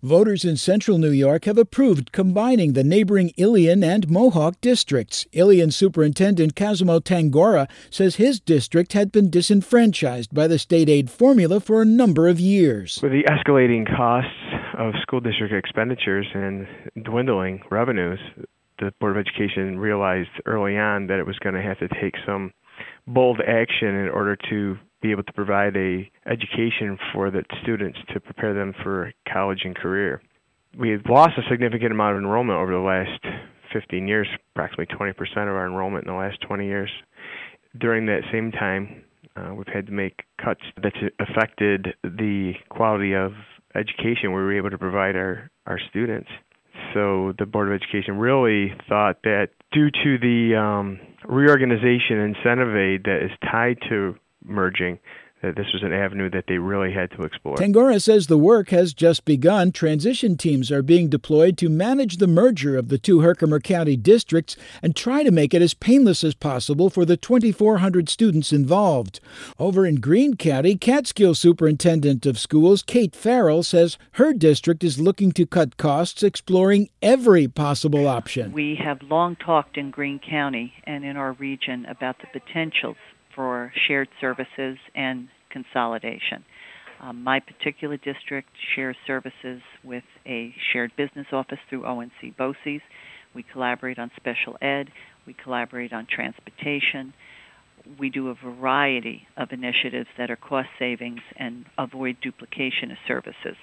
Voters in central New York have approved combining the neighboring Ilion and Mohawk districts. Ilion Superintendent Cosimo Tangora says his district had been disenfranchised by the state aid formula for a number of years. With the escalating costs of school district expenditures and dwindling revenues, the Board of Education realized early on that it was going to have to take some bold action in order to be able to provide a education for the students to prepare them for college and career. We've lost a significant amount of enrollment over the last 15 years, approximately 20% of our enrollment in the last 20 years. During that same time, we've had to make cuts that affected the quality of education we were able to provide our students. So the Board of Education really thought that due to the reorganization incentive aid that is tied to merging, that this was an avenue that they really had to explore. Tangora says the work has just begun. Transition teams are being deployed to manage the merger of the two Herkimer County districts and try to make it as painless as possible for the 2,400 students involved. Over in Greene County, Catskill Superintendent of Schools Kate Farrell says her district is looking to cut costs, exploring every possible option. We have long talked in Greene County and in our region about the potentials for shared services and consolidation. My particular district shares services with a shared business office through ONC BOCES. We collaborate on special ed. We collaborate on transportation. We do a variety of initiatives that are cost savings and avoid duplication of services.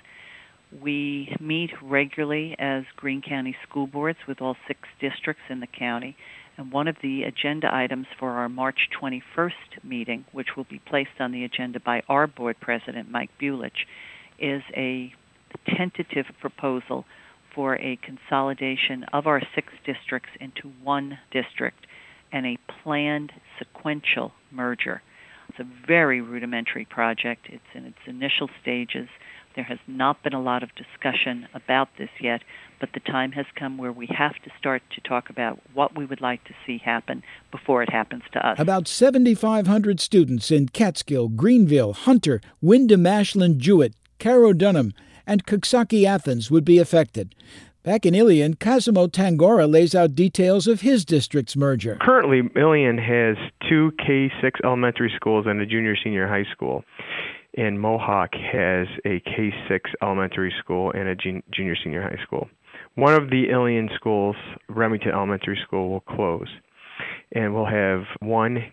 We meet regularly as Greene County school boards with all 6 districts in the county. And one of the agenda items for our March 21st meeting, which will be placed on the agenda by our board president, Mike Bulich, is a tentative proposal for a consolidation of our 6 districts into one district and a planned sequential merger. It's a very rudimentary project. It's in its initial stages. There has not been a lot of discussion about this yet, but the time has come where we have to start to talk about what we would like to see happen before it happens to us. About 7,500 students in Catskill, Greenville, Hunter, Windham, Ashland, Jewett, Carroll Dunham, and Coxsackie Athens would be affected. Back in Ilion, Cosimo Tangora lays out details of his district's merger. Currently, Ilion has 2 K-6 elementary schools and a junior-senior high school. And Mohawk has a K-6 elementary school and a junior-senior high school. One of the Ilion schools, Remington Elementary School, will close. And we'll have one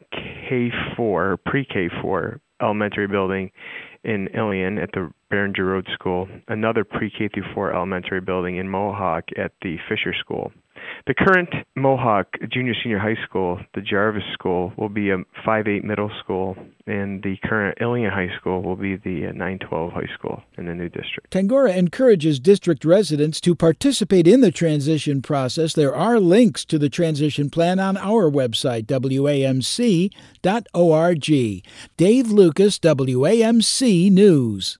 K-4, pre-K-4 elementary building in Ilion at the Behringer Road School, another pre-K through 4 elementary building in Mohawk at the Fisher School. The current Mohawk junior-senior high school, the Jarvis School, will be a 5-8 middle school, and the current Ilion High School will be the 9-12 high school in the new district. Tangora encourages district residents to participate in the transition process. There are links to the transition plan on our website, WAMC.org. Dave Lucas, WAMC News.